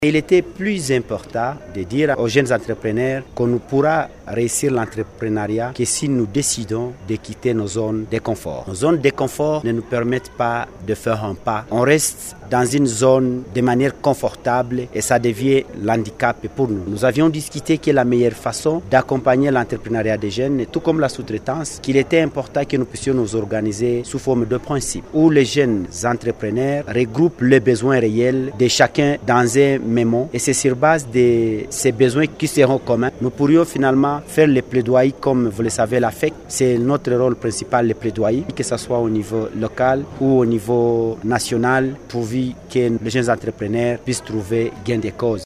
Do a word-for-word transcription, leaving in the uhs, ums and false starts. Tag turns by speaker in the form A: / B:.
A: Il était plus important de dire aux jeunes entrepreneurs qu'on ne pourra réussir l'entrepreneuriat que si nous décidons de quitter nos zones de confort. Nos zones de confort ne nous permettent pas de faire un pas. On reste dans une zone de manière confortable et ça devient l'handicap pour nous. Nous avions discuté que la meilleure façon d'accompagner l'entrepreneuriat des jeunes, tout comme la sous-traitance, qu'il était important que nous puissions nous organiser sous forme de principe où les jeunes entrepreneurs regroupent les besoins réels de chacun dans un même. Et c'est sur base de ces besoins qui seront communs. Nous pourrions finalement faire les plaidoyers comme vous le savez l'A F E C. C'est notre rôle principal, les plaidoyers, que ce soit au niveau local ou au niveau national, pourvu que les jeunes entrepreneurs puissent trouver gain de cause.